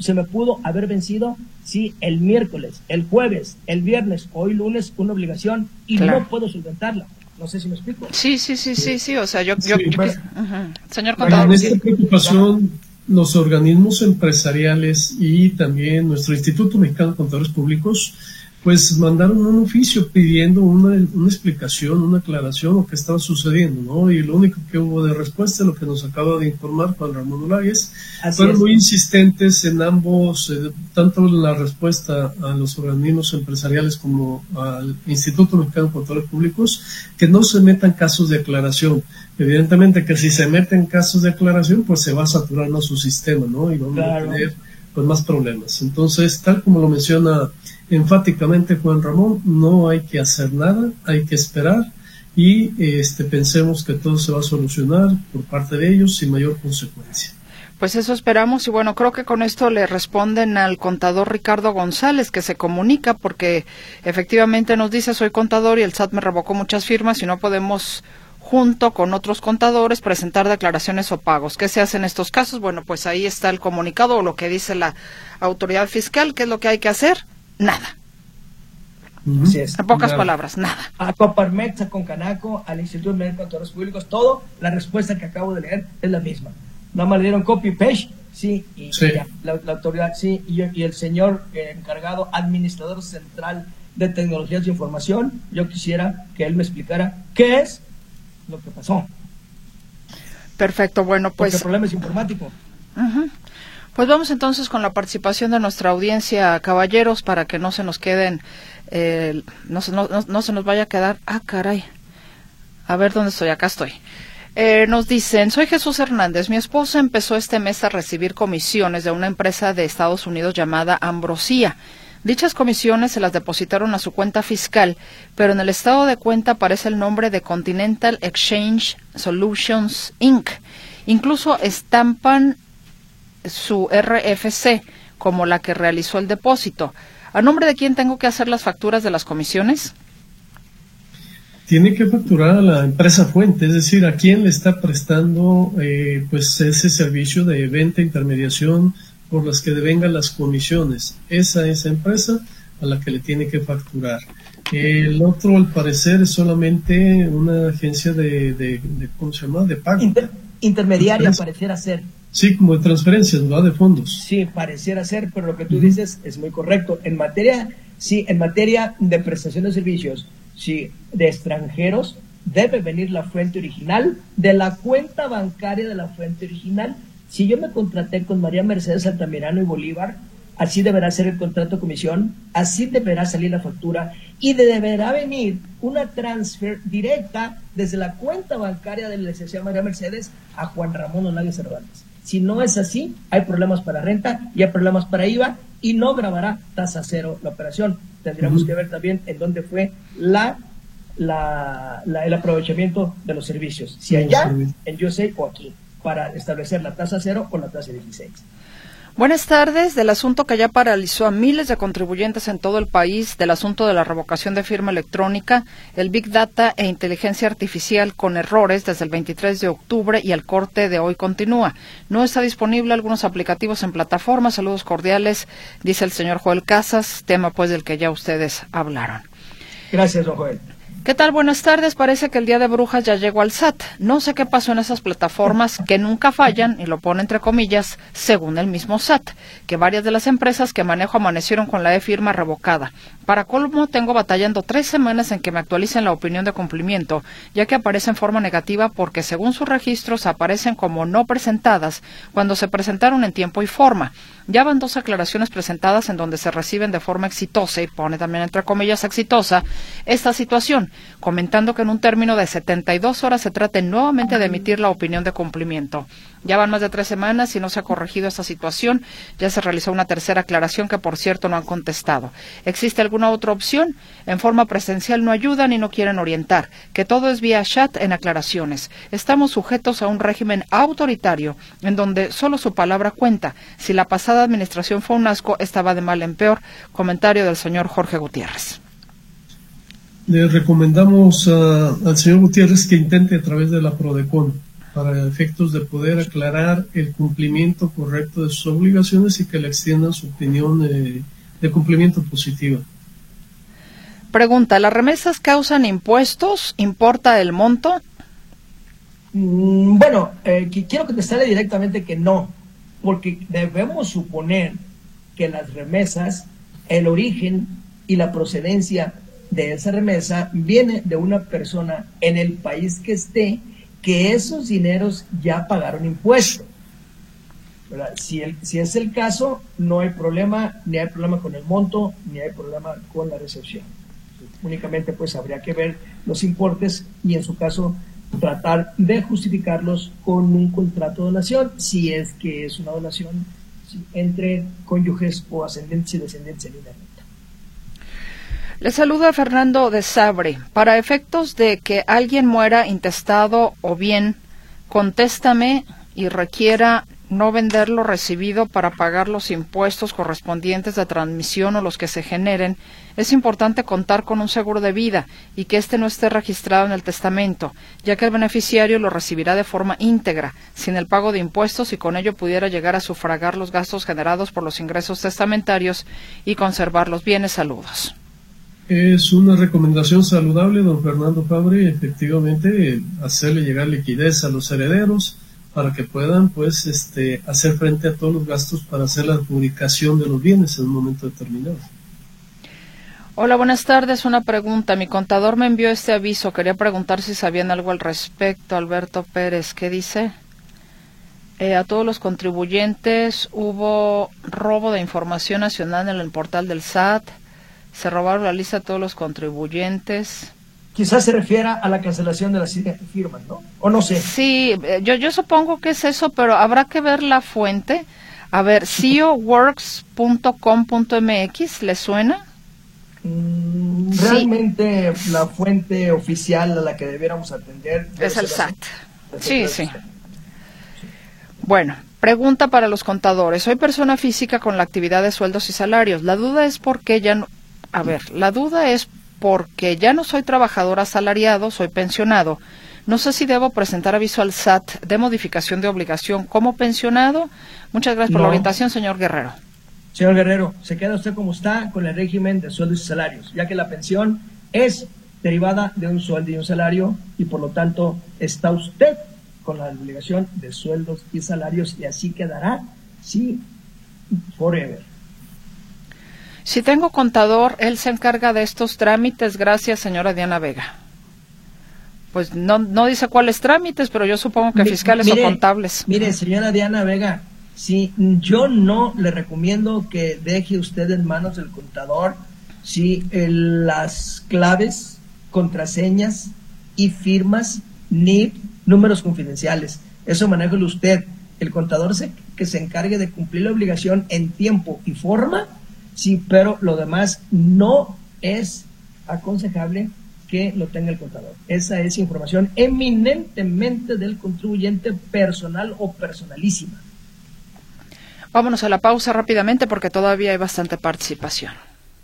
se me pudo haber vencido, sí, el miércoles, el jueves, el viernes, hoy lunes, una obligación y claro. no puedo solventarla. No sé si me explico. Sí, sí, sí, sí, sí, o sea, yo... Sí, yo, yo bueno, uh-huh. Señor contador. En esta preocupación, los organismos empresariales y también nuestro Instituto Mexicano de Contadores Públicos pues mandaron un oficio pidiendo una, una explicación, una aclaración de lo que estaba sucediendo, ¿no? Y lo único que hubo de respuesta, lo que nos acaba de informar Juan Ramón Olagues, fueron muy insistentes en ambos, eh, tanto en la respuesta a los organismos empresariales como al Instituto Mexicano de Contadores Públicos, que no se metan casos de aclaración. Evidentemente que si se meten casos de aclaración, pues se va a saturar más su sistema, ¿no? Y vamos claro. a tener pues más problemas. Entonces, tal como lo menciona enfáticamente Juan Ramón, no hay que hacer nada, hay que esperar y este pensemos que todo se va a solucionar por parte de ellos sin mayor consecuencia. Pues eso esperamos y bueno, creo que con esto le responden al contador Ricardo González, que se comunica porque efectivamente nos dice: soy contador y el S A T me revocó muchas firmas y no podemos junto con otros contadores presentar declaraciones o pagos. ¿Qué se hace en estos casos? Bueno, pues ahí está el comunicado o lo que dice la autoridad fiscal. ¿Qué es lo que hay que hacer? Nada. Uh-huh. Así es. En pocas nada. palabras, nada. A Coparmex, a Concanaco, al Instituto Mexicano de Contadores Públicos, todo, la respuesta que acabo de leer es la misma. Nada más le dieron copy paste, sí, y sí. Ya, la, la autoridad, sí, y, y el señor eh, encargado, administrador central de tecnologías de información, yo quisiera que él me explicara qué es lo que pasó. Perfecto, bueno, pues... Porque el problema es informático. Uh-huh. Pues vamos entonces con la participación de nuestra audiencia, caballeros, para que no se nos queden, eh, no, no, no, no se nos vaya a quedar, ah, caray, a ver dónde estoy, acá estoy. Eh, nos dicen: soy Jesús Hernández, mi esposa empezó este mes a recibir comisiones de una empresa de Estados Unidos llamada Ambrosía. Dichas comisiones se las depositaron a su cuenta fiscal, pero en el estado de cuenta aparece el nombre de Continental Exchange Solutions incorporated. Incluso estampan su R F C como la que realizó el depósito. ¿A nombre de quién tengo que hacer las facturas de las comisiones? Tiene que facturar a la empresa fuente, es decir, a quién le está prestando eh, pues ese servicio de venta e intermediación por las que devengan las comisiones. Esa es la empresa a la que le tiene que facturar. El otro, al parecer, es solamente una agencia de, de, de ¿cómo se llama? De pago. Inter, intermediaria pareciera ser. Sí, como de transferencias, ¿verdad? De fondos. Sí, pareciera ser, pero lo que tú uh-huh. dices es muy correcto. En materia, sí, en materia de prestación de servicios, sí, de extranjeros, debe venir la fuente original de la cuenta bancaria de la fuente original. Si yo me contraté con María Mercedes Altamirano y Bolívar, así deberá ser el contrato de comisión, así deberá salir la factura y deberá venir una transfer directa desde la cuenta bancaria de la licenciada María Mercedes a Juan Ramón Olagues Cervantes. Si no es así, hay problemas para renta y hay problemas para I V A y no grabará tasa cero la operación. Tendríamos uh-huh. que ver también en dónde fue la, la, la el aprovechamiento de los servicios. Si allá, en U S A o aquí, para establecer la tasa cero o la tasa dieciséis. Buenas tardes. Del asunto que ya paralizó a miles de contribuyentes en todo el país, del asunto de la revocación de firma electrónica, el Big Data e inteligencia artificial con errores desde el veintitrés de octubre y el corte de hoy continúa. No está disponible algunos aplicativos en plataforma. Saludos cordiales, dice el señor Joel Casas, tema pues del que ya ustedes hablaron. Gracias, don Joel. ¿Qué tal? Buenas tardes. Parece que el Día de Brujas ya llegó al S A T. No sé qué pasó en esas plataformas que nunca fallan, y lo pone entre comillas, según el mismo S A T, que varias de las empresas que manejo amanecieron con la e-firma revocada. Para colmo, tengo batallando tres semanas en que me actualicen la opinión de cumplimiento, ya que aparece en forma negativa porque según sus registros aparecen como no presentadas cuando se presentaron en tiempo y forma. Ya van dos aclaraciones presentadas en donde se reciben de forma exitosa, y pone también entre comillas exitosa, esta situación, comentando que en un término de setenta y dos horas se trate nuevamente de emitir la opinión de cumplimiento. Ya van más de tres semanas y no se ha corregido esta situación. Ya se realizó una tercera aclaración que, por cierto, no han contestado. ¿Existe alguna otra opción? En forma presencial no ayudan y no quieren orientar, que todo es vía chat en aclaraciones. Estamos sujetos a un régimen autoritario en donde solo su palabra cuenta. Si la pasada administración fue un asco, esta va de mal en peor. Comentario del señor Jorge Gutiérrez. Le recomendamos uh, al señor Gutiérrez que intente a través de la PRODECON. para efectos de poder aclarar el cumplimiento correcto de sus obligaciones y que le extiendan su opinión eh, de cumplimiento positiva. Pregunta, ¿las remesas causan impuestos? ¿Importa el monto? Mm, bueno, eh, quiero contestarle directamente que no, porque debemos suponer que las remesas, el origen y la procedencia de esa remesa viene de una persona en el país que esté, que esos dineros ya pagaron impuestos. ¿Verdad? Si, el, si es el caso, no hay problema, ni hay problema con el monto, ni hay problema con la recepción. Únicamente pues habría que ver los importes y en su caso tratar de justificarlos con un contrato de donación, si es que es una donación si, entre cónyuges o ascendientes y descendientes en línea recta. Le saluda Fernando de Sabre. Para efectos de que alguien muera intestado o bien, contéstame y requiera no vender lo recibido para pagar los impuestos correspondientes de transmisión o los que se generen, es importante contar con un seguro de vida y que éste no esté registrado en el testamento, ya que el beneficiario lo recibirá de forma íntegra, sin el pago de impuestos, y con ello pudiera llegar a sufragar los gastos generados por los ingresos testamentarios y conservar los bienes. Saludos. Es una recomendación saludable, don Fernando Fabre, efectivamente, hacerle llegar liquidez a los herederos para que puedan pues este hacer frente a todos los gastos para hacer la adjudicación de los bienes en un momento determinado. Hola, buenas tardes. Una pregunta. Mi contador me envió este aviso. Quería preguntar si sabían algo al respecto. Alberto Pérez, ¿qué dice? Eh, a todos los contribuyentes hubo robo de información nacional en el portal del S A T. Se robaron la lista a todos los contribuyentes. Quizás se refiera a la cancelación de las firmas, ¿no? O no sé. Sí, yo, yo supongo que es eso, pero habrá que ver la fuente. A ver, C E O works punto com punto M X, ¿le suena? Mm, realmente sí. La fuente oficial a la que debiéramos atender es el S A T. Sí, sí. Bueno, pregunta para los contadores. Soy persona física con la actividad de sueldos y salarios. La duda es por qué ya no... A ver, la duda es porque ya no soy trabajador asalariado, soy pensionado. No sé si debo presentar aviso al S A T de modificación de obligación como pensionado. Muchas gracias por no. la orientación, señor Guerrero. Señor Guerrero, se queda usted como está con el régimen de sueldos y salarios, ya que la pensión es derivada de un sueldo y un salario, y por lo tanto está usted con la obligación de sueldos y salarios, y así quedará, sí, forever. Si tengo contador, él se encarga de estos trámites. Gracias, señora Diana Vega. Pues no no dice cuáles trámites, pero yo supongo que fiscales mire, o contables. Mire, señora Diana Vega, si yo no le recomiendo que deje usted en manos del contador si el, las claves, contraseñas y firmas, ni números confidenciales. Eso manéjelo usted. El contador se, que se encargue de cumplir la obligación en tiempo y forma. Sí, pero lo demás no es aconsejable que lo tenga el contador. Esa es información eminentemente del contribuyente, personal o personalísima. Vámonos a la pausa rápidamente porque todavía hay bastante participación.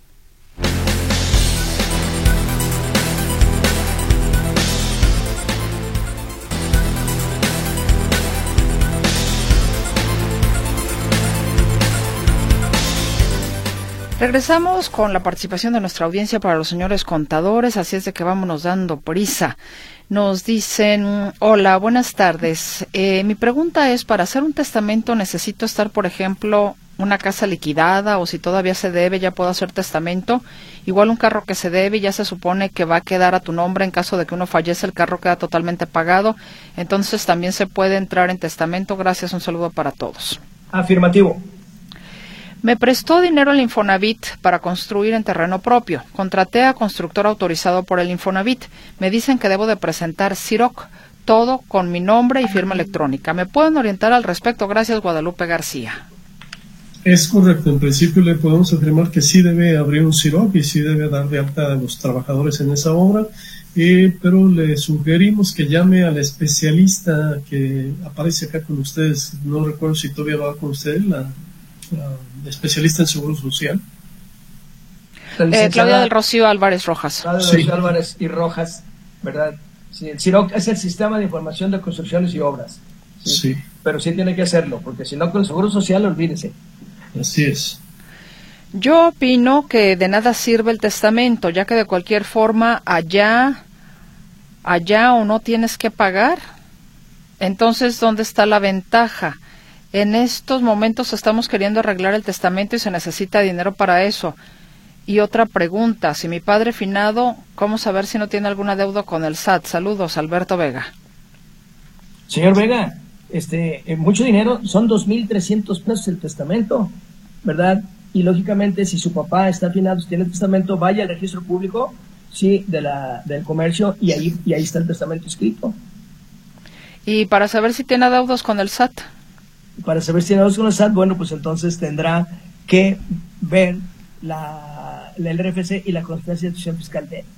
Regresamos con la participación de nuestra audiencia para los señores contadores, así es de que vámonos dando prisa. Nos dicen, hola, buenas tardes. Eh, mi pregunta es, para hacer un testamento necesito estar, por ejemplo, una casa liquidada, o si todavía se debe, ya puedo hacer testamento. Igual un carro que se debe, ya se supone que va a quedar a tu nombre en caso de que uno fallece, el carro queda totalmente pagado. Entonces también se puede entrar en testamento. Gracias, un saludo para todos. Afirmativo. Me prestó dinero el Infonavit para construir en terreno propio. Contraté a constructor autorizado por el Infonavit. Me dicen que debo de presentar C I R O C, todo con mi nombre y firma electrónica. ¿Me pueden orientar al respecto? Gracias, Guadalupe García. Es correcto. En principio le podemos afirmar que sí debe abrir un C I R O C y sí debe dar de alta a los trabajadores en esa obra, eh, pero le sugerimos que llame al especialista que aparece acá con ustedes. No recuerdo si todavía va con ustedes, la... Uh, especialista en seguro social. Eh, Claudia del Rocío Álvarez Rojas. Claudia del Rocío Álvarez y Rojas, ¿verdad? Sí, el SIROC es el Sistema de Información de Construcciones y Obras. Sí. sí. Pero sí tiene que hacerlo, porque si no, con el Seguro Social, olvídese. Así es. Yo opino que de nada sirve el testamento, ya que de cualquier forma allá, allá o no tienes que pagar. Entonces, ¿dónde está la ventaja? En estos momentos estamos queriendo arreglar el testamento y se necesita dinero para eso. Y otra pregunta, si mi padre finado, ¿cómo saber si no tiene alguna deuda con el S A T? Saludos, Alberto Vega. Señor Vega, este, mucho dinero, son dos mil trescientos pesos el testamento, ¿verdad? Y lógicamente, si su papá está finado, si tiene testamento, vaya al registro público, sí, de la, del comercio, y ahí, y ahí está el testamento escrito. ¿Y para saber si tiene deudas con el S A T? Para saber si tiene deudas con el S A T, bueno, pues entonces tendrá que ver la, la R F C y la constancia de institución fiscal de él.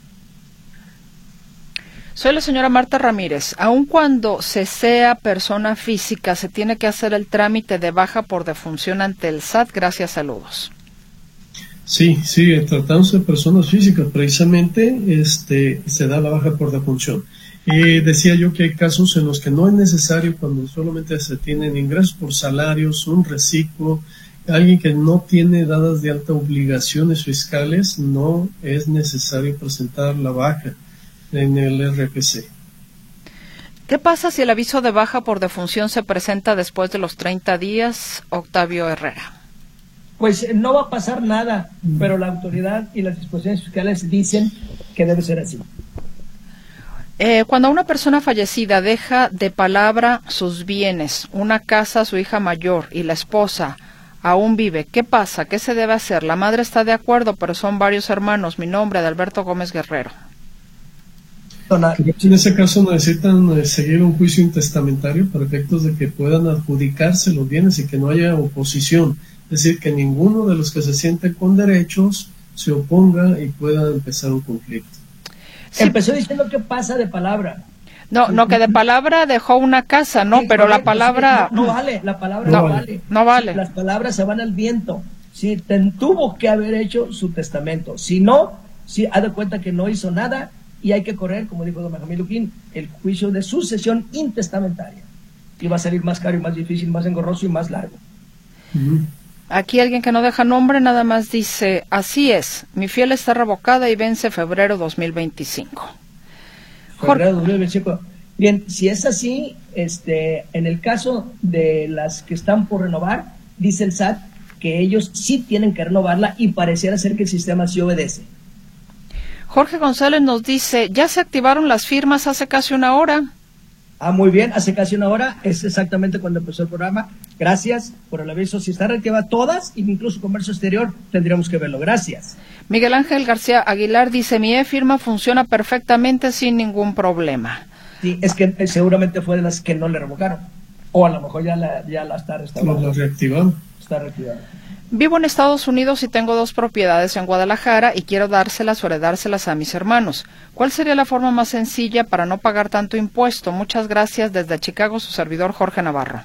Soy la señora Marta Ramírez. Aun cuando se sea persona física, se tiene que hacer el trámite de baja por defunción ante el S A T. Gracias, saludos. Sí, sí, tratándose de personas físicas, precisamente este, se da la baja por defunción. Eh, decía yo que hay casos en los que no es necesario, cuando solamente se tienen ingresos por salarios, un reciclo, alguien que no tiene dadas de alta obligaciones fiscales, no es necesario presentar la baja en el R F C. ¿Qué pasa si el aviso de baja por defunción se presenta después de los treinta días, Octavio Herrera? Pues no va a pasar nada, pero la autoridad y las disposiciones fiscales dicen que debe ser así. Eh, cuando una persona fallecida deja de palabra sus bienes, una casa a su hija mayor y la esposa aún vive, ¿qué pasa? ¿Qué se debe hacer? La madre está de acuerdo, pero son varios hermanos. Mi nombre, de Alberto Gómez Guerrero. En ese caso necesitan seguir un juicio intestamentario para efectos de que puedan adjudicarse los bienes y que no haya oposición. Es decir, que ninguno de los que se sienten con derechos se oponga y pueda empezar un conflicto. Sí. Empezó diciendo que pasa de palabra. No, no, que de palabra dejó una casa, no, sí, pero correcto, la palabra... Sí, no, no vale, la palabra no, no vale. No vale. Sí, las palabras se van al viento. Sí, ten, tuvo que haber hecho su testamento. Si no, sí, haz de cuenta que no hizo nada y hay que correr, como dijo don Benjamín Luquín, el juicio de sucesión intestamentaria. Y va a salir más caro y más difícil, más engorroso y más largo. Uh-huh. Aquí alguien que no deja nombre nada más dice, así es, mi fiel está revocada y vence febrero dos mil veinticinco. Febrero dos mil veinticinco. Bien, si es así, este, en el caso de las que están por renovar, dice el S A T que ellos sí tienen que renovarla y pareciera ser que el sistema sí obedece. Jorge González nos dice, ya se activaron las firmas hace casi una hora. Ah, muy bien, hace casi una hora, es exactamente cuando empezó el programa. Gracias por el aviso. Si están reactivadas todas, incluso comercio exterior, tendríamos que verlo. Gracias. Miguel Ángel García Aguilar dice, mi e-firma funciona perfectamente sin ningún problema. Sí, es que eh, seguramente fue de las que no le revocaron. O a lo mejor ya la, ya la está restaurando. ¿La reactivaron? Está reactivada. Vivo en Estados Unidos y tengo dos propiedades en Guadalajara y quiero dárselas o heredárselas a mis hermanos. ¿Cuál sería la forma más sencilla para no pagar tanto impuesto? Muchas gracias. Desde Chicago, su servidor Jorge Navarro.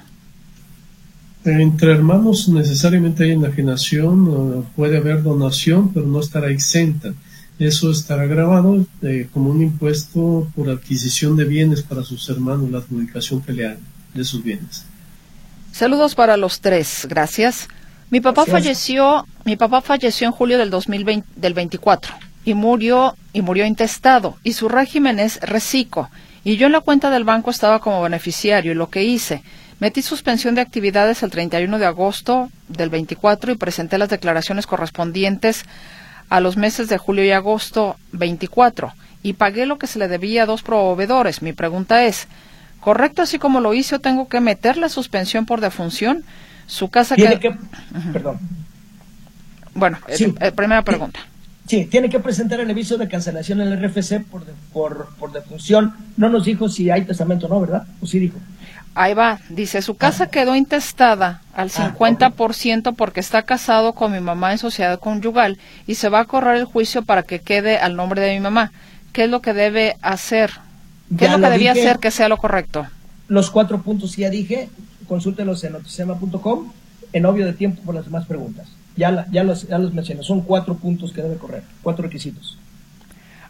Entre hermanos necesariamente hay enajenación, puede haber donación, pero no estará exenta. Eso estará grabado eh, como un impuesto por adquisición de bienes para sus hermanos, la adjudicación que le hagan de sus bienes. Saludos para los tres. Gracias. Mi papá Gracias. falleció, mi papá falleció en julio del dos mil veinte, del veinticuatro y murió y murió intestado y su régimen es reciclo y yo en la cuenta del banco estaba como beneficiario y lo que hice, metí suspensión de actividades el treinta y uno de agosto del veinticuatro y presenté las declaraciones correspondientes a los meses de julio y agosto veinticuatro y pagué lo que se le debía a dos proveedores. Mi pregunta es, ¿correcto así como lo hice o tengo que meter la suspensión por defunción? Su casa tiene que... que... Perdón. Bueno, sí. eh, primera pregunta. Sí, tiene que presentar el aviso de cancelación en el R F C por, de, por, por defunción. No nos dijo si hay testamento o no, ¿verdad? ¿O sí dijo? Ahí va. Dice, su casa ah. quedó intestada al cincuenta por ciento ah, okay. porque está casado con mi mamá en sociedad conyugal y se va a correr el juicio para que quede al nombre de mi mamá. ¿Qué es lo que debe hacer? ¿Qué ya es lo que debía dije, hacer que sea lo correcto? Los cuatro puntos ya dije. Consúltelos en notisema punto com, en obvio de tiempo por las demás preguntas. Ya, la, ya, los, ya los mencioné, son cuatro puntos que debe correr, cuatro requisitos.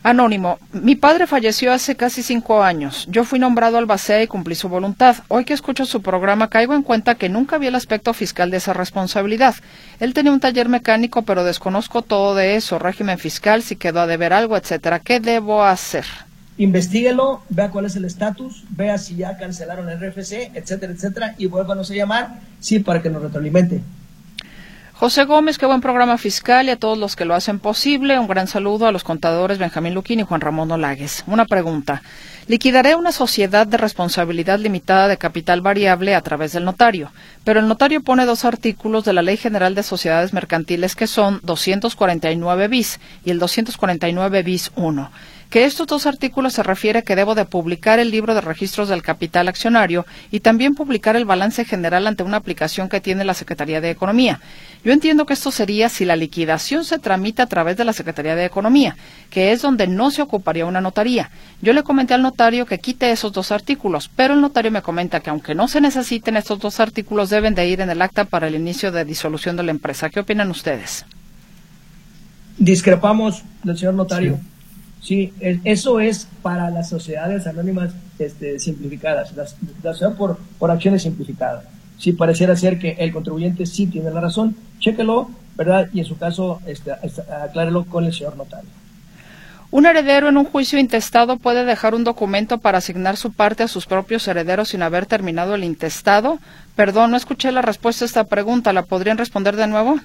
Anónimo, mi padre falleció hace casi cinco años. Yo fui nombrado albacea y cumplí su voluntad. Hoy que escucho su programa caigo en cuenta que nunca vi el aspecto fiscal de esa responsabilidad. Él tenía un taller mecánico, pero desconozco todo de eso, régimen fiscal, si quedó a deber algo, etcétera. ¿Qué debo hacer? Investíguelo, vea cuál es el estatus, vea si ya cancelaron el R F C, etcétera, etcétera, y vuélvanos a llamar, sí, para que nos retroalimente. José Gómez, qué buen programa fiscal y a todos los que lo hacen posible. Un gran saludo a los contadores Benjamín Luquín y Juan Ramón Olagues. Una pregunta. Liquidaré una sociedad de responsabilidad limitada de capital variable a través del notario, pero el notario pone dos artículos de la Ley General de Sociedades Mercantiles que son doscientos cuarenta y nueve bis y el doscientos cuarenta y nueve bis uno. Que estos dos artículos se refiere que debo de publicar el libro de registros del capital accionario y también publicar el balance general ante una aplicación que tiene la Secretaría de Economía. Yo entiendo que esto sería si la liquidación se tramita a través de la Secretaría de Economía, que es donde no se ocuparía una notaría. Yo le comenté al notario que quite esos dos artículos, pero el notario me comenta que aunque no se necesiten estos dos artículos, deben de ir en el acta para el inicio de disolución de la empresa. ¿Qué opinan ustedes? Discrepamos del señor notario. Sí, eso es para las sociedades anónimas este, simplificadas, las, la sociedad por, por acciones simplificadas. Sí, pareciera ser que el contribuyente sí tiene la razón, chéquelo, ¿verdad? Y en su caso, este, este, aclárelo con el señor notario. Un heredero en un juicio intestado puede dejar un documento para asignar su parte a sus propios herederos sin haber terminado el intestado. Perdón, no escuché la respuesta a esta pregunta. ¿La podrían responder de nuevo?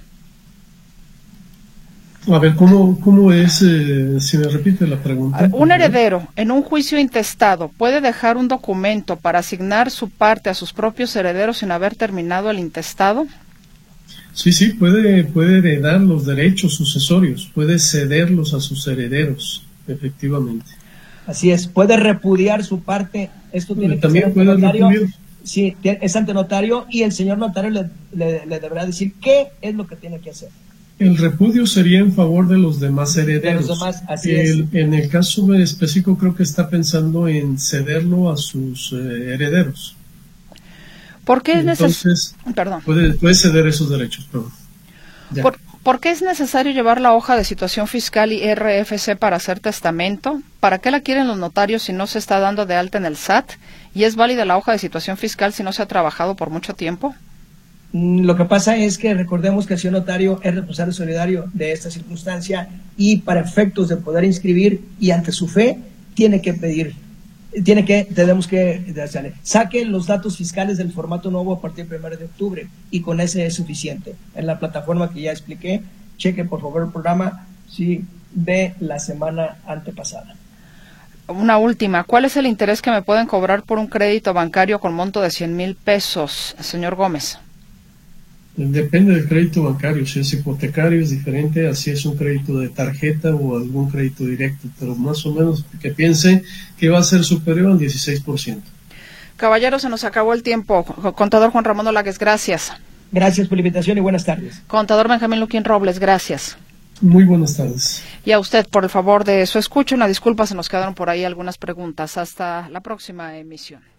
A ver, ¿cómo, cómo es? Eh, si me repite la pregunta. Un heredero en un juicio intestado puede dejar un documento para asignar su parte a sus propios herederos sin haber terminado el intestado. Sí, sí, puede, puede heredar los derechos sucesorios, puede cederlos a sus herederos, efectivamente. Así es, puede repudiar su parte. Esto tiene que También ser puede ante notario. repudiar. Sí, es ante notario y el señor notario le, le, le deberá decir qué es lo que tiene que hacer. El repudio sería en favor de los demás herederos. De los demás, así el, es. En el caso específico creo que está pensando en cederlo a sus eh, herederos. ¿Por qué es Entonces, necesario? Perdón. Puede, puede ceder esos derechos, perdón. ¿Por, ¿Por qué es necesario llevar la hoja de situación fiscal y R F C para hacer testamento? ¿Para qué la quieren los notarios si no se está dando de alta en el S A T? ¿Y es válida la hoja de situación fiscal si no se ha trabajado por mucho tiempo? Lo que pasa es que recordemos que el señor notario es responsable solidario de esta circunstancia y para efectos de poder inscribir y ante su fe tiene que pedir, tiene que, tenemos que, saque los datos fiscales del formato nuevo a partir del primero de octubre y con ese es suficiente. En la plataforma que ya expliqué, cheque por favor el programa sí, de la semana antepasada. Una última, ¿cuál es el interés que me pueden cobrar por un crédito bancario con monto de cien mil pesos, señor Gómez? Depende del crédito bancario, si es hipotecario es diferente, así es un crédito de tarjeta o algún crédito directo, pero más o menos que piense que va a ser superior al dieciséis por ciento. Caballero, se nos acabó el tiempo. Contador Juan Ramón Olagues, gracias. Gracias por la invitación y buenas tardes. Contador Benjamín Luquín Robles, gracias. Muy buenas tardes. Y a usted, por el favor de su escucha, una disculpa, se nos quedaron por ahí algunas preguntas. Hasta la próxima emisión.